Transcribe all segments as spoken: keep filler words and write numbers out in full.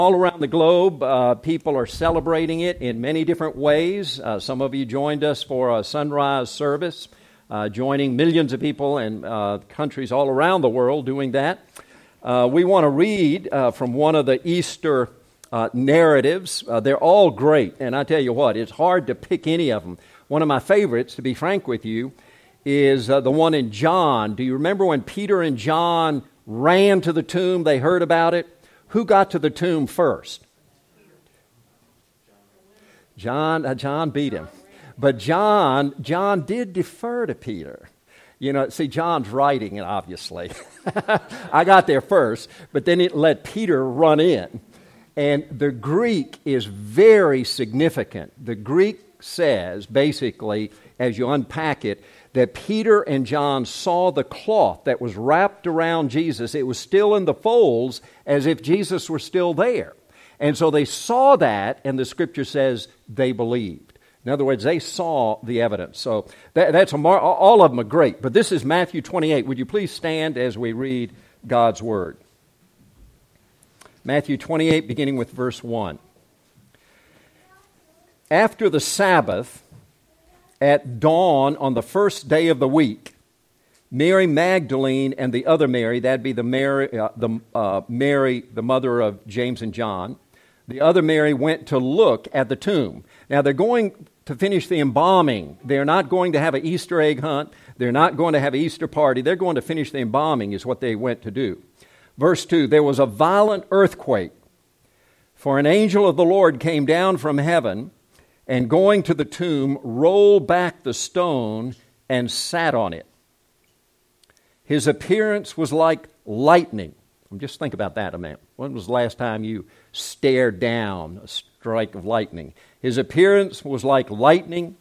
All around the globe, uh, people are celebrating it in many different ways. Uh, some of you joined us for a sunrise service, uh, joining millions of people in uh, countries all around the world doing that. Uh, we want to read uh, from one of the Easter uh, narratives. Uh, they're all great, and I tell you what, it's hard to pick any of them. One of my favorites, to be frank with you, is uh, the one in John. Do you remember when Peter and John ran to the tomb? They heard about it. Who got to the tomb first? John. Uh, John beat him, but John. John did defer to Peter. You know, see, John's writing it. Obviously, I got there first, but then it let Peter run in, and the Greek is very significant. The Greek says, basically, as you unpack it, that Peter and John saw the cloth that was wrapped around Jesus. It was still in the folds as if Jesus were still there. And so they saw that, and the Scripture says they believed. In other words, they saw the evidence. So that, that's a mar- all of them are great. But this is Matthew twenty-eight. Would you please stand as we read God's Word? Matthew twenty-eight, beginning with verse one. After the Sabbath, at dawn on the first day of the week, Mary Magdalene and the other Mary, that'd be the Mary, uh, the uh, Mary, the mother of James and John, the other Mary went to look at the tomb. Now they're going to finish the embalming. They're not going to have an Easter egg hunt. They're not going to have an Easter party. They're going to finish the embalming is what they went to do. Verse two, there was a violent earthquake, for an angel of the Lord came down from heaven, and going to the tomb, rolled back the stone and sat on it. His appearance was like lightning. Just think about that a minute. When was the last time you stared down a strike of lightning? His appearance was like lightning,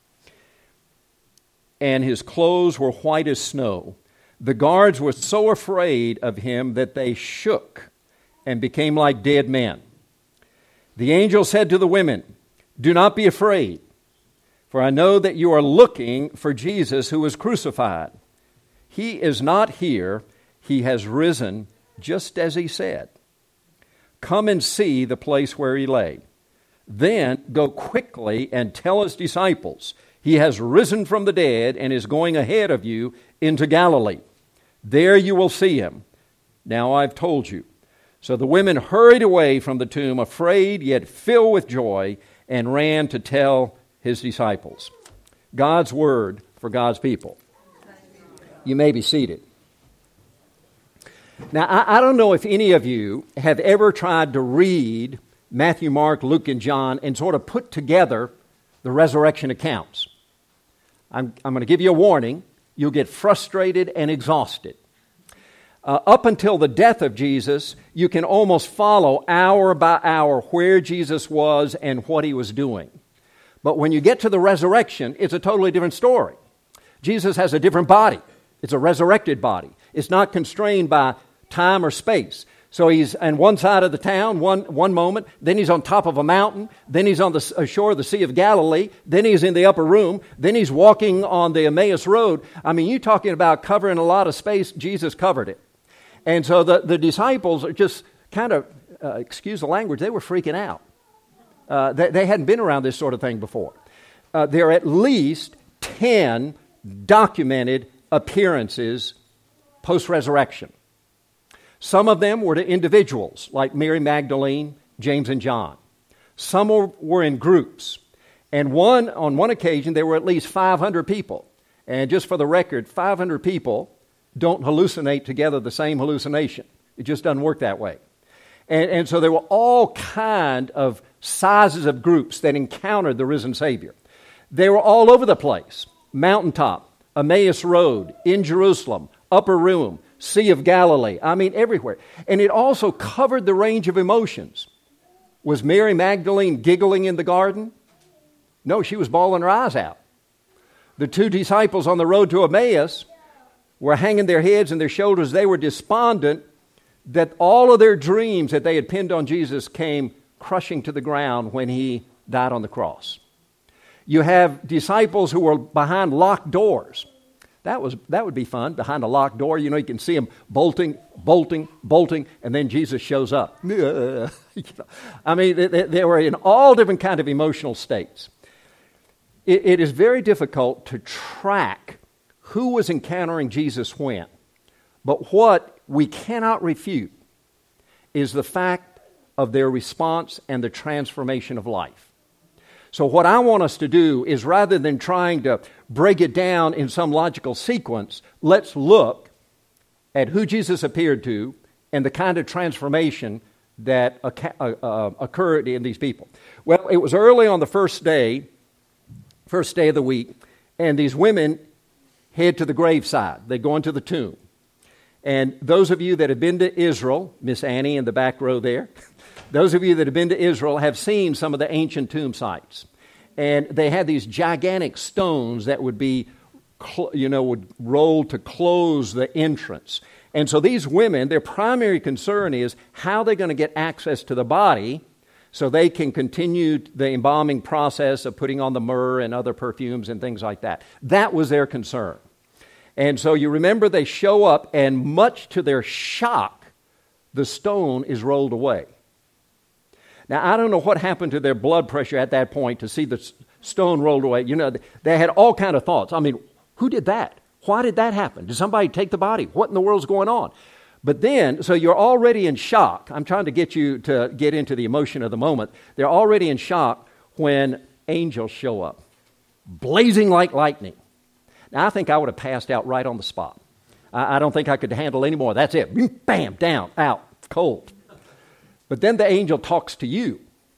and his clothes were white as snow. The guards were so afraid of him that they shook and became like dead men. The angel said to the women, "Do not be afraid, for I know that you are looking for Jesus who was crucified. He is not here. He has risen just as he said. Come and see the place where he lay. Then go quickly and tell his disciples, he has risen from the dead and is going ahead of you into Galilee. There you will see him. Now I've told you." So the women hurried away from the tomb, afraid yet filled with joy, and ran to tell his disciples. God's word for God's people. You may be seated. Now, I, I don't know if any of you have ever tried to read Matthew, Mark, Luke, and John and sort of put together the resurrection accounts. I'm, I'm going to give you a warning. You'll get frustrated and exhausted. Uh, up until the death of Jesus, you can almost follow hour by hour where Jesus was and what he was doing. But when you get to the resurrection, it's a totally different story. Jesus has a different body. It's a resurrected body. It's not constrained by time or space. So he's on one side of the town one, one moment, then he's on top of a mountain, then he's on the shore of the Sea of Galilee, then he's in the upper room, then he's walking on the Emmaus Road. I mean, you're talking about covering a lot of space. Jesus covered it. And so the, the disciples are just kind of, uh, excuse the language, they were freaking out. Uh, they, they hadn't been around this sort of thing before. Uh, there are at least ten documented appearances post-resurrection. Some of them were to individuals like Mary Magdalene, James and John. Some were, were in groups. And one on one occasion, there were at least five hundred people. And just for the record, five hundred people don't hallucinate together the same hallucination. It just doesn't work that way. And, and so there were all kind of sizes of groups that encountered the risen Savior. They were all over the place. Mountaintop, Emmaus Road, in Jerusalem, upper room, Sea of Galilee. I mean, everywhere. And it also covered the range of emotions. Was Mary Magdalene giggling in the garden? No, she was bawling her eyes out. The two disciples on the road to Emmaus were hanging their heads and their shoulders. They were despondent that all of their dreams that they had pinned on Jesus came crushing to the ground when he died on the cross. You have disciples who were behind locked doors. That was that would be fun, behind a locked door. You know, you can see them bolting, bolting, bolting, and then Jesus shows up. You know, I mean, they, they were in all different kind of emotional states. It, it is very difficult to track who was encountering Jesus when. But what we cannot refute is the fact of their response and the transformation of life. So what I want us to do is, rather than trying to break it down in some logical sequence, let's look at who Jesus appeared to and the kind of transformation that uh, occurred in these people. Well, it was early on the first day, first day of the week, and these women head to the graveside. They go into the tomb. And those of you that have been to Israel, Miss Annie in the back row there, those of you that have been to Israel have seen some of the ancient tomb sites. And they had these gigantic stones that would be, you know, would roll to close the entrance. And so these women, their primary concern is how they're going to get access to the body so they can continue the embalming process of putting on the myrrh and other perfumes and things like that. That was their concern. And so you remember they show up, and much to their shock, the stone is rolled away. Now, I don't know what happened to their blood pressure at that point to see the stone rolled away. You know, they had all kind of thoughts. I mean, who did that? Why did that happen? Did somebody take the body? What in the world's going on? But then, so you're already in shock. I'm trying to get you to get into the emotion of the moment. They're already in shock when angels show up, blazing like lightning. Now, I think I would have passed out right on the spot. I, I don't think I could handle any more. That's it. Bam, down, out, cold. But then the angel talks to you.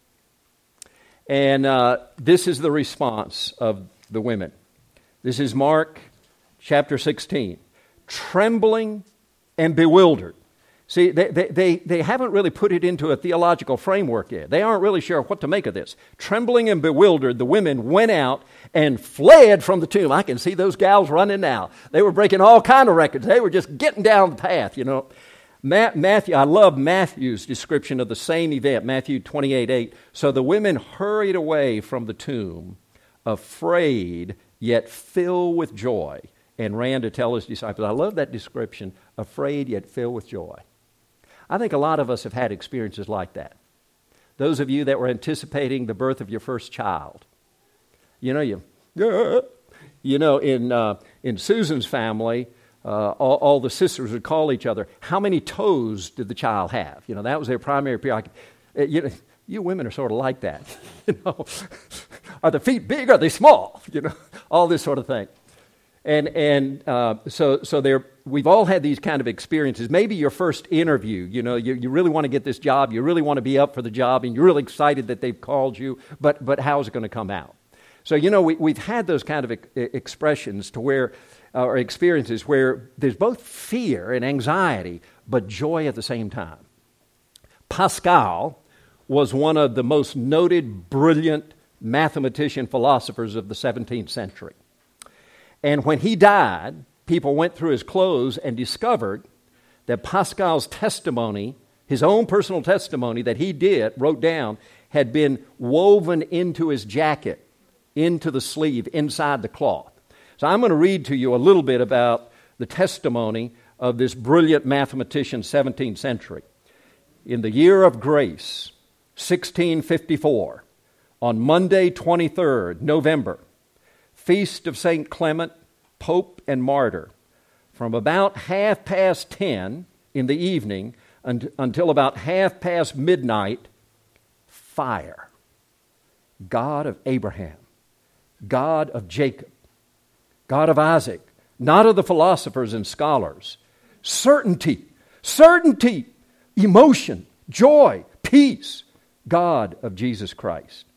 And uh, this is the response of the women. This is Mark chapter sixteen. Trembling and bewildered. See, they, they, they, they haven't really put it into a theological framework yet. They aren't really sure what to make of this. Trembling and bewildered, the women went out and fled from the tomb. I can see those gals running now. They were breaking all kind of records. They were just getting down the path, you know. Matthew, I love Matthew's description of the same event, Matthew twenty-eight eight. So the women hurried away from the tomb, afraid yet filled with joy, and ran to tell his disciples. I love that description, afraid yet filled with joy. I think a lot of us have had experiences like that. Those of you that were anticipating the birth of your first child. You know, you, you know, in uh, in Susan's family, uh, all, all the sisters would call each other, how many toes did the child have? You know, that was their primary preoccupation. You know, you women are sort of like that. You know, are the feet big or are they small? You know, all this sort of thing. And and uh, so so there, we've all had these kind of experiences. Maybe your first interview, you know, you, you really want to get this job, you really want to be up for the job, and you're really excited that they've called you, but but how is it going to come out? So, you know, we, we've had those kind of e- expressions to where, uh, or experiences where there's both fear and anxiety, but joy at the same time. Pascal was one of the most noted, brilliant mathematician philosophers of the seventeenth century. And when he died, people went through his clothes and discovered that Pascal's testimony, his own personal testimony that he did, wrote down, had been woven into his jacket, into the sleeve, inside the cloth. So I'm going to read to you a little bit about the testimony of this brilliant mathematician, seventeenth century. In the year of grace, sixteen fifty-four, on Monday, twenty-third November, Feast of Saint Clement, Pope and Martyr, from about half past ten in the evening un- until about half past midnight, fire. God of Abraham, God of Jacob, God of Isaac, not of the philosophers and scholars, certainty, certainty, emotion, joy, peace, God of Jesus Christ.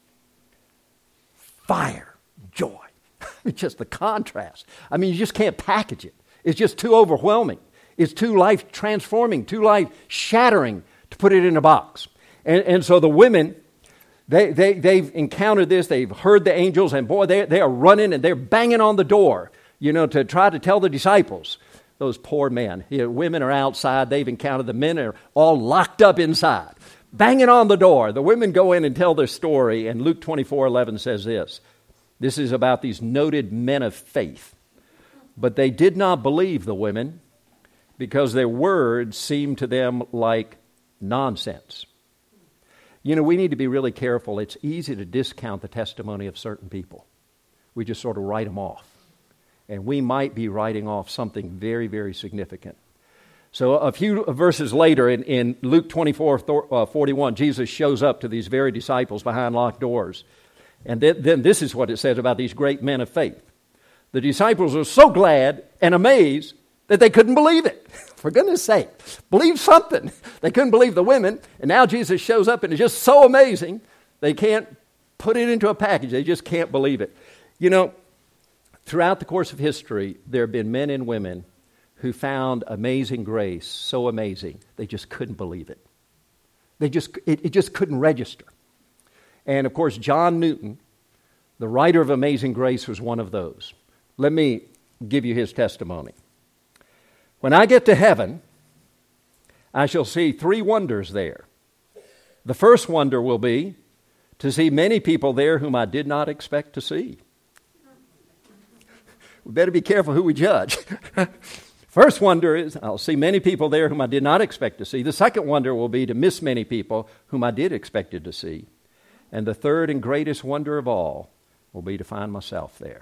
Fire, joy. It's just the contrast. I mean, you just can't package it. It's just too overwhelming. It's too life-transforming, too life-shattering to put it in a box. And, and so the women, they, they, they've encountered this. They've heard the angels, and boy, they, they are running and they're banging on the door, you know, to try to tell the disciples. Those poor men. You know, women are outside. They've encountered the men are all locked up inside, banging on the door. The women go in and tell their story, and Luke twenty-four eleven says this. This is about these noted men of faith. But they did not believe the women because their words seemed to them like nonsense. You know, we need to be really careful. It's easy to discount the testimony of certain people. We just sort of write them off. And we might be writing off something very, very significant. So a few verses later in, in Luke twenty-four forty-one, Jesus shows up to these very disciples behind locked doors. And then, then this is what it says about these great men of faith. The disciples were so glad and amazed that they couldn't believe it. For goodness sake, believe something. They couldn't believe the women, and now Jesus shows up and it's just so amazing, they can't put it into a package. They just can't believe it. You know, throughout the course of history, there have been men and women who found amazing grace so amazing, they just couldn't believe it. They just, it, it just couldn't register. And of course, John Newton, the writer of Amazing Grace, was one of those. Let me give you his testimony. When I get to heaven, I shall see three wonders there. The first wonder will be to see many people there whom I did not expect to see. We better be careful who we judge. First wonder is I'll see many people there whom I did not expect to see. The second wonder will be to miss many people whom I did expect to see. And the third and greatest wonder of all will be to find myself there.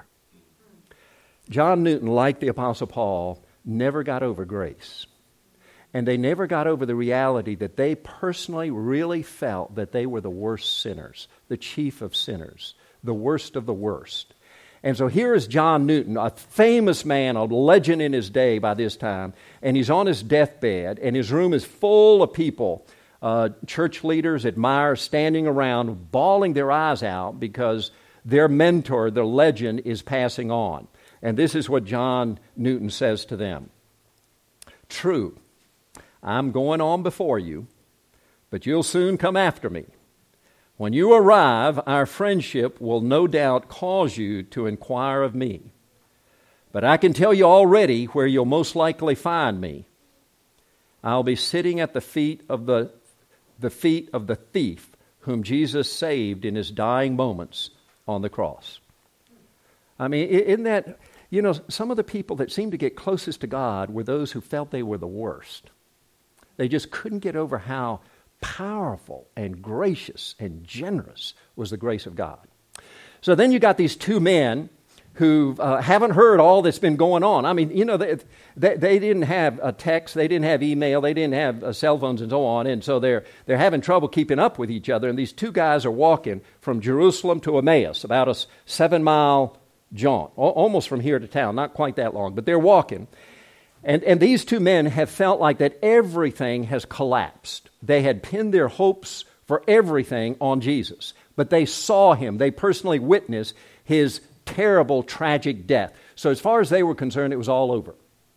John Newton, like the Apostle Paul, never got over grace. And they never got over the reality that they personally really felt that they were the worst sinners, the chief of sinners, the worst of the worst. And so here is John Newton, a famous man, a legend in his day by this time, and he's on his deathbed, and his room is full of people, uh, church leaders, admirers, standing around, bawling their eyes out because their mentor, the legend, is passing on. And this is what John Newton says to them. True, I'm going on before you, but you'll soon come after me. When you arrive, our friendship will no doubt cause you to inquire of me. But I can tell you already where you'll most likely find me. I'll be sitting at the feet of the, the feet of the thief whom Jesus saved in his dying moments on the cross. I mean, isn't that, you know, some of the people that seemed to get closest to God were those who felt they were the worst. They just couldn't get over how powerful and gracious and generous was the grace of God. So then you got these two men who uh, haven't heard all that's been going on. I mean, you know, they, they, they didn't have a text, they didn't have email, they didn't have uh, cell phones and so on, and so they're they're having trouble keeping up with each other. And these two guys are walking from Jerusalem to Emmaus, about a seven-mile jaunt, almost from here to town, not quite that long, but they're walking. And, and these two men have felt like that everything has collapsed. They had pinned their hopes for everything on Jesus. But they saw him. They personally witnessed his terrible, tragic death. So as far as they were concerned, it was all over.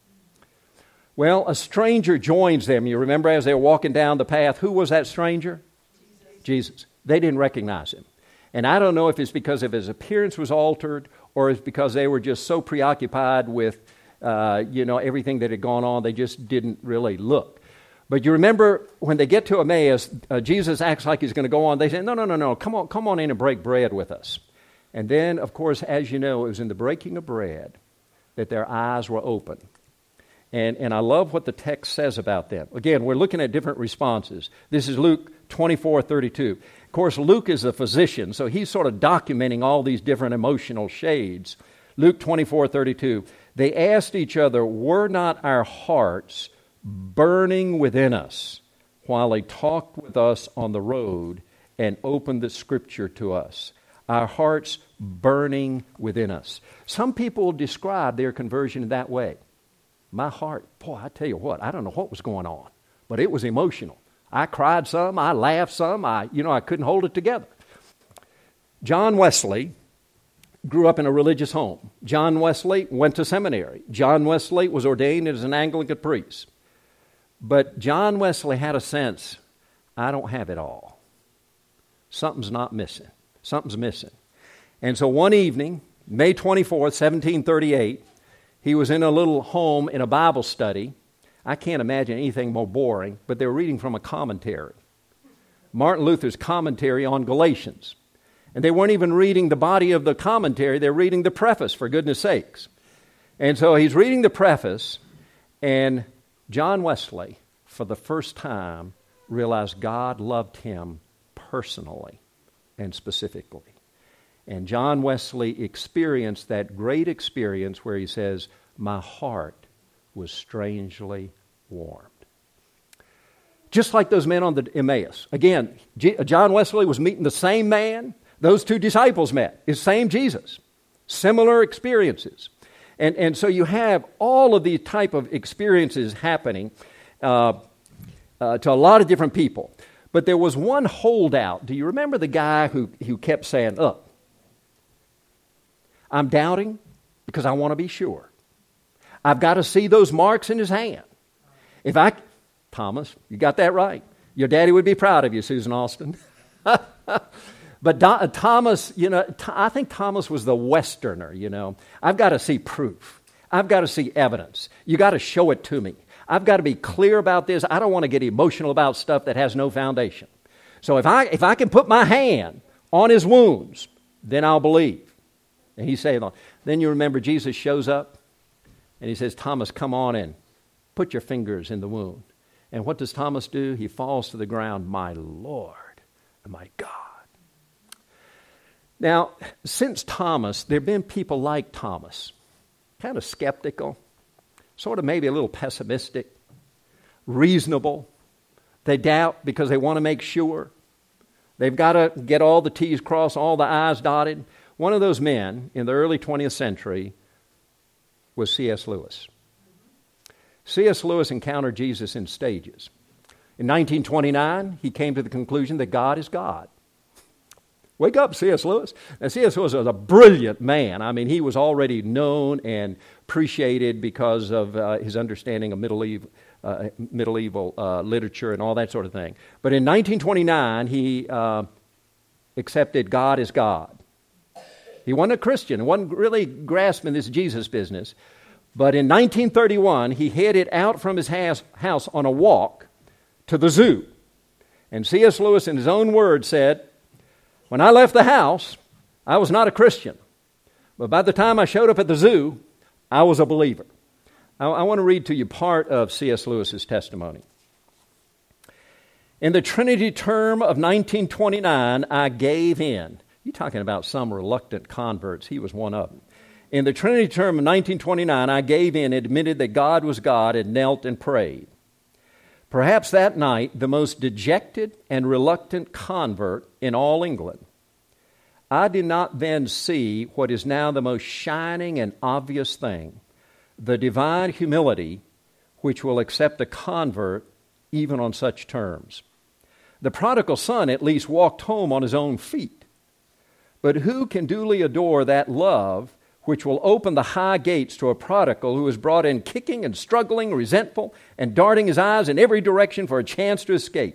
Well, a stranger joins them. You remember as they were walking down the path, who was that stranger? Jesus. Jesus. They didn't recognize him. And I don't know if it's because of his appearance was altered or it's because they were just so preoccupied with Uh, you know, everything that had gone on, they just didn't really look. But you remember when they get to Emmaus, uh, Jesus acts like he's going to go on. They say, no, no, no, no, come on, come on in and break bread with us. And then, of course, as you know, it was in the breaking of bread that their eyes were open. And, and I love what the text says about them. Again, we're looking at different responses. This is Luke twenty-four thirty-two. Of course, Luke is a physician, so he's sort of documenting all these different emotional shades. Luke twenty-four thirty-two. They asked each other, were not our hearts burning within us while he talked with us on the road and opened the Scripture to us? Our hearts burning within us. Some people describe their conversion in that way. My heart, boy, I tell you what, I don't know what was going on, but it was emotional. I cried some, I laughed some, I, you know, I couldn't hold it together. John Wesley grew up in a religious home. John Wesley went to seminary. John Wesley was ordained as an Anglican priest. But John Wesley had a sense, I don't have it all. Something's not missing. Something's missing. And so one evening, May twenty-fourth, seventeen thirty-eight, he was in a little home in a Bible study. I can't imagine anything more boring, but they were reading from a commentary. Martin Luther's commentary on Galatians. And they weren't even reading the body of the commentary. They're reading the preface, for goodness sakes. And so he's reading the preface, and John Wesley, for the first time, realized God loved him personally and specifically. And John Wesley experienced that great experience where he says, my heart was strangely warmed. Just like those men on the Emmaus. Again, G- John Wesley was meeting the same man those two disciples met. It's same Jesus. Similar experiences. And, and so you have all of these type of experiences happening uh, uh, to a lot of different people. But there was one holdout. Do you remember the guy who, who kept saying, look, I'm doubting because I want to be sure. I've got to see those marks in his hand. If I, Thomas, you got that right. Your daddy would be proud of you, Susan Austin. But Do, Thomas, you know, Th- I think Thomas was the Westerner, you know. I've got to see proof. I've got to see evidence. You got to show it to me. I've got to be clear about this. I don't want to get emotional about stuff that has no foundation. So if I if I can put my hand on his wounds, then I'll believe. And he's saying, then you remember Jesus shows up and he says, Thomas, come on in. Put your fingers in the wound. And what does Thomas do? He falls to the ground, my Lord and my God. Now, since Thomas, there have been people like Thomas, kind of skeptical, sort of maybe a little pessimistic, reasonable. They doubt because they want to make sure. They've got to get all the T's crossed, all the I's dotted. One of those men in the early twentieth century was C S Lewis. C S Lewis encountered Jesus in stages. In nineteen twenty-nine, he came to the conclusion that God is God. Wake up, C S Lewis. Now, C S Lewis was a brilliant man. I mean, he was already known and appreciated because of uh, his understanding of medieval, uh, medieval uh, literature and all that sort of thing. But in nineteen twenty-nine, he uh, accepted God as God. He wasn't a Christian. He wasn't really grasping this Jesus business. But in nineteen thirty-one, he headed out from his house, house on a walk to the zoo. And C S Lewis, in his own words, said, when I left the house, I was not a Christian. But by the time I showed up at the zoo, I was a believer. I, I want to read to you part of C S Lewis's testimony. In the Trinity term of nineteen twenty-nine, I gave in. You're talking about some reluctant converts. He was one of them. In the Trinity term of nineteen twenty-nine, I gave in, admitted that God was God, and knelt and prayed. Perhaps that night, the most dejected and reluctant convert in all England. I did not then see what is now the most shining and obvious thing, the divine humility which will accept a convert even on such terms. The prodigal son at least walked home on his own feet. But who can duly adore that love which will open the high gates to a prodigal who is brought in kicking and struggling, resentful, and darting his eyes in every direction for a chance to escape?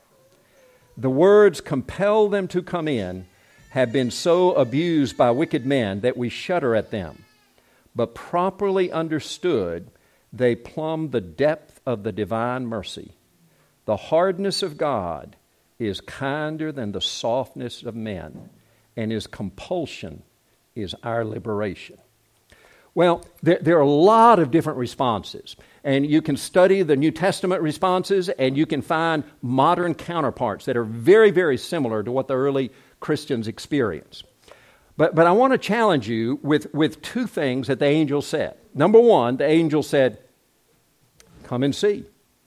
The words, compel them to come in, have been so abused by wicked men that we shudder at them. But properly understood, they plumb the depth of the divine mercy. The hardness of God is kinder than the softness of men, and his compulsion is our liberation. Well, there, there are a lot of different responses, and you can study the New Testament responses, and you can find modern counterparts that are very, very similar to what the early Christians experienced. But, but I want to challenge you with, with two things that the angel said. Number one, the angel said, come and see.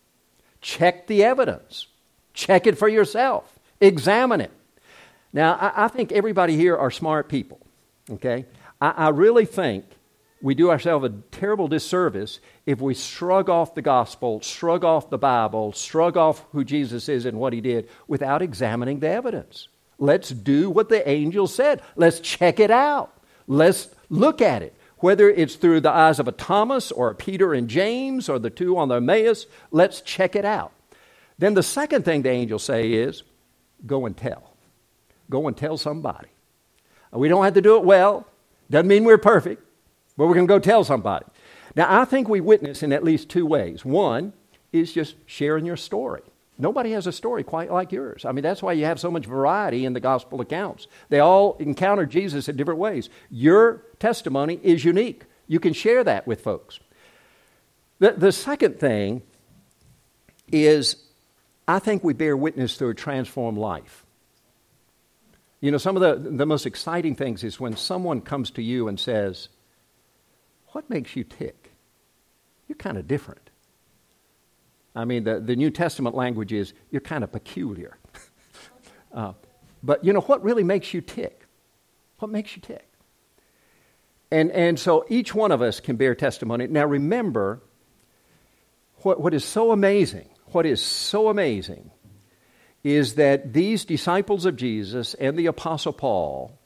Check the evidence. Check it for yourself. Examine it. Now, I, I think everybody here are smart people. Okay, I, I really think we do ourselves a terrible disservice if we shrug off the gospel, shrug off the Bible, shrug off who Jesus is and what he did without examining the evidence. Let's do what the angel said. Let's check it out. Let's look at it. Whether it's through the eyes of a Thomas or a Peter and James or the two on the Emmaus, let's check it out. Then the second thing the angel say is, go and tell. Go and tell somebody. We don't have to do it well. Doesn't mean we're perfect, but we're going to go tell somebody. Now, I think we witness in at least two ways. One is just sharing your story. Nobody has a story quite like yours. I mean, that's why you have so much variety in the gospel accounts. They all encounter Jesus in different ways. Your testimony is unique You can share that with folks. The, the second thing is, I think we bear witness to a transformed life. You know, some of the, the most exciting things is when someone comes to you and says, what makes you tick? You're kind of different. I mean, the, the New Testament language is, you're kind of peculiar. uh, but, you know, what really makes you tick? What makes you tick? And, and so each one of us can bear testimony. Now, remember, what, what is so amazing, what is so amazing is that these disciples of Jesus and the Apostle Paul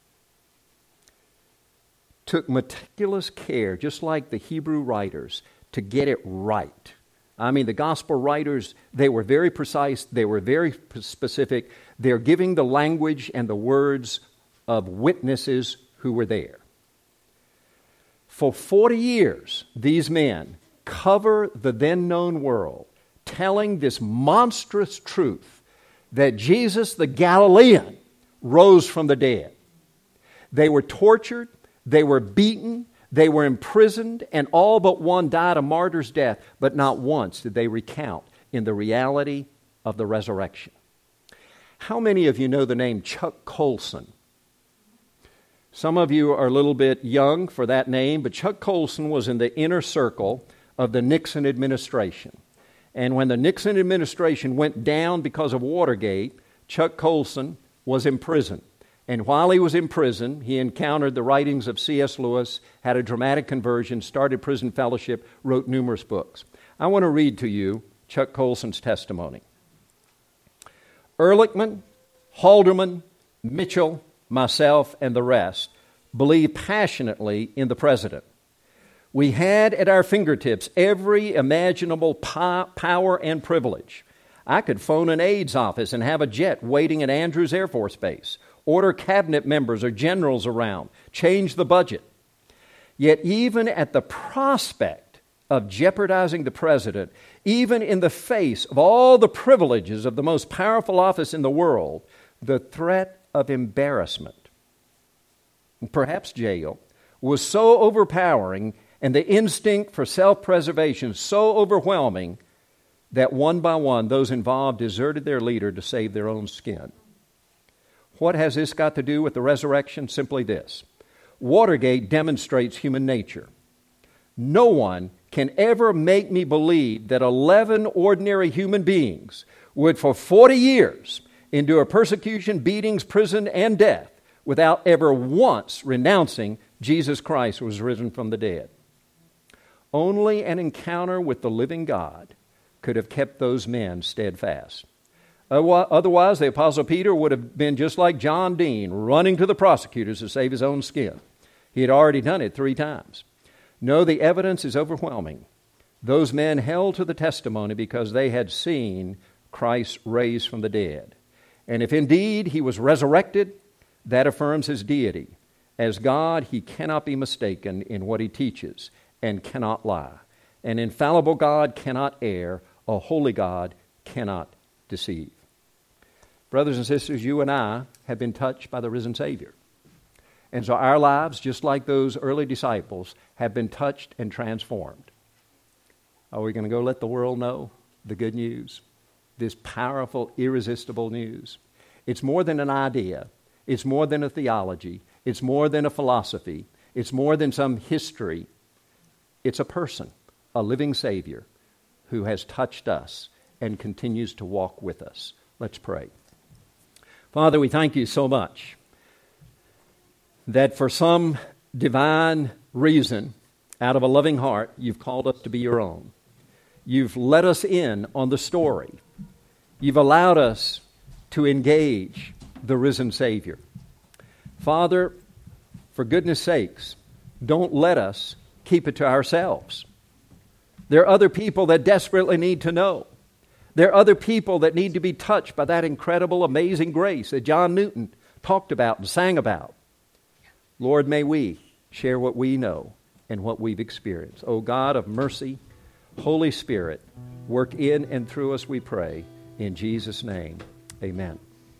took meticulous care, just like the Hebrew writers, to get it right. I mean, the gospel writers, they were very precise, they were very specific. They're giving the language and the words of witnesses who were there. For forty years, these men cover the then known world, telling this monstrous truth that Jesus the Galilean rose from the dead. They were tortured, they were beaten, they were imprisoned, and all but one died a martyr's death, but not once did they recount in the reality of the resurrection. How many of you know the name Chuck Colson? Some of you are a little bit young for that name, but Chuck Colson was in the inner circle of the Nixon administration. And when the Nixon administration went down because of Watergate, Chuck Colson was in prison. And while he was in prison, he encountered the writings of C S Lewis, had a dramatic conversion, started prison fellowship, wrote numerous books. I want to read to you Chuck Colson's testimony. Ehrlichman, Halderman, Mitchell, myself, and the rest believed passionately in the president. We had at our fingertips every imaginable po- power and privilege. I could phone an aide's office and have a jet waiting at Andrews Air Force Base, order cabinet members or generals around, change the budget. Yet even at the prospect of jeopardizing the president, even in the face of all the privileges of the most powerful office in the world, the threat of embarrassment, perhaps jail, was so overpowering and the instinct for self-preservation so overwhelming that one by one those involved deserted their leader to save their own skin. What has this got to do with the resurrection? Simply this. Watergate demonstrates human nature. No one can ever make me believe that eleven ordinary human beings would for forty years endure persecution, beatings, prison, and death without ever once renouncing Jesus Christ was risen from the dead. Only an encounter with the living God could have kept those men steadfast. Otherwise, the Apostle Peter would have been just like John Dean, running to the prosecutors to save his own skin. He had already done it three times. No, the evidence is overwhelming. Those men held to the testimony because they had seen Christ raised from the dead. And if indeed he was resurrected, that affirms his deity. As God, he cannot be mistaken in what he teaches and cannot lie. An infallible God cannot err. A holy God cannot deceive. Brothers and sisters, you and I have been touched by the risen Savior. And so our lives, just like those early disciples, have been touched and transformed. Are we going to go let the world know the good news? This powerful, irresistible news. It's more than an idea. It's more than a theology. It's more than a philosophy. It's more than some history. It's a person, a living Savior who has touched us and continues to walk with us. Let's pray. Father, we thank you so much that for some divine reason, out of a loving heart, you've called us to be your own. You've let us in on the story. You've allowed us to engage the risen Savior. Father, for goodness sakes, don't let us keep it to ourselves. There are other people that desperately need to know. There are other people that need to be touched by that incredible, amazing grace that John Newton talked about and sang about. Lord, may we share what we know and what we've experienced. O God of mercy, Holy Spirit, work in and through us, we pray. In Jesus' name, amen.